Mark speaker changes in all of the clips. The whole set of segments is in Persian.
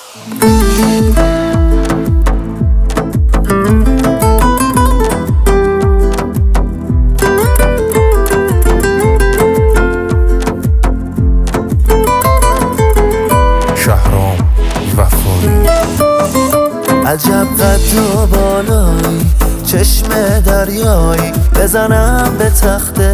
Speaker 1: عجب قد و بالایی، چشم دریایی، بزنم به تخته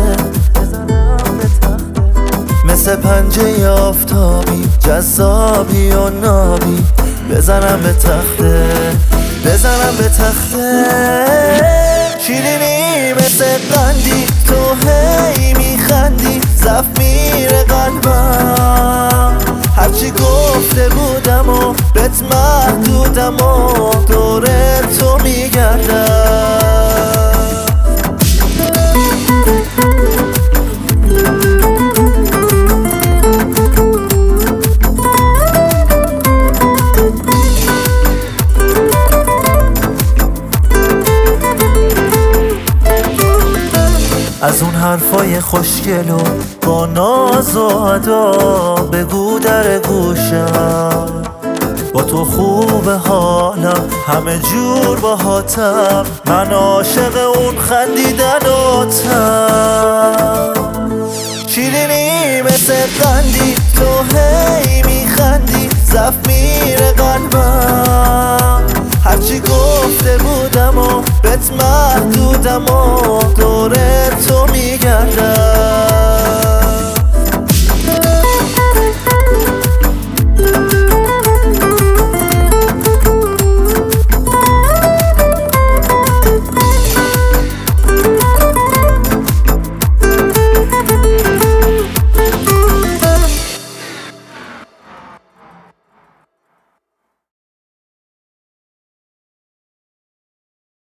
Speaker 1: مثل پنجه آفتابی، جذابی و نابی، بزنم به تخته، بزنم به تخته. شیرینی مثل قندی، تو هی میخندی، زف میره قلبم. هرچی گفته بودم و بهت محدودم و دور تو میگردم. از اون حرفای خوشگل و با ناز و ادا بگو در گوشم، با تو خوبه حالم همه جور باهاتم، من عاشق اون خندیدناتم. شیرینی مثل قندی، تو هی میخندی، زف میره قلبم. هرچی گفته بودم و بهت محدودم و دور تو میگردم.